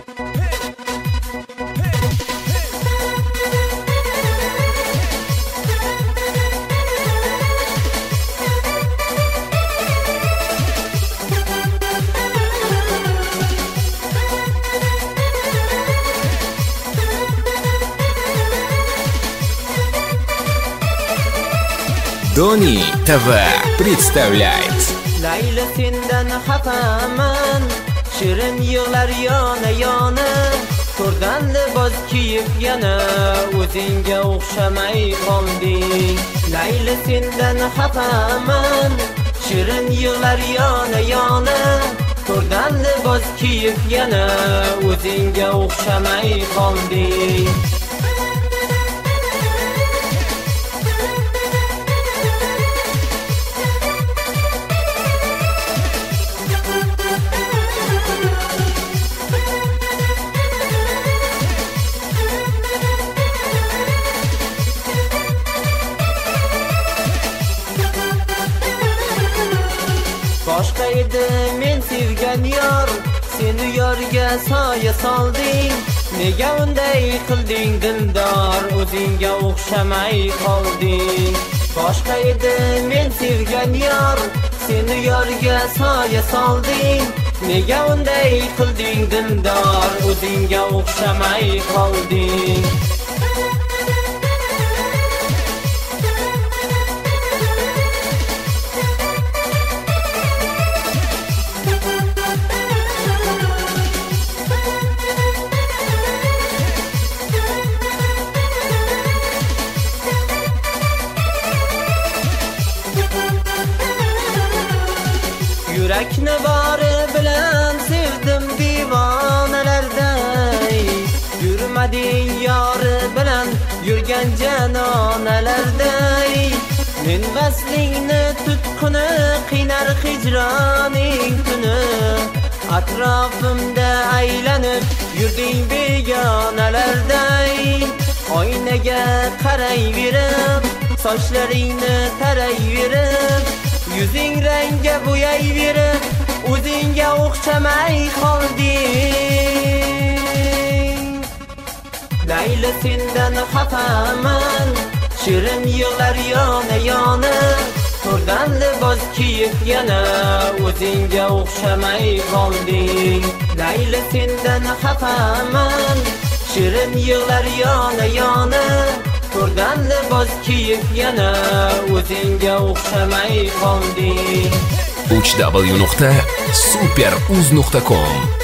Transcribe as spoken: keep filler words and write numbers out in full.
Doni ти ви представляет. Layli sendan xafaman, shirin yig'lar yona-yona, ko'rdan libos kiyib yana o'zingga o'xshamay qolding. Layli sendan xafaman, shirin yig'lar yona-yona, ko'rdan libos kiyib yana o'zingga o'xshamay qolding. Boshqa edi men sevgan yor, seni yorga soya solding. Nega unday qilding dildor, o'zingga o'xshamay qolding. Boshqa edi men sevgan yor, seni yorga soya solding. Nega unday qilding dildor, o'zingga o'xshamay qolding. Yurakni bori bilan sevdim divonalarday, yurmading yori bilan yurgan janonalarday. Men vaslingni tutquni qinar hijroning tuni, atrofimda aylanib yurding begonalarday. Oynaga qarayverib, sochlaringni tarayverib, yuzing rangga bo'yayverib, o'zingga o'xshamay qolding. Layli sendan xafaman, shirin yig'lar yona-yona, to'rdan libos kiyib yana o'zingga o'xshamay qolding. Layli sendan xafaman, shirin yig'lar yona-yona, to'rdan libos kiyib yana o'zingga o'xshamay qolding. uch w nuqta super uz nuqta com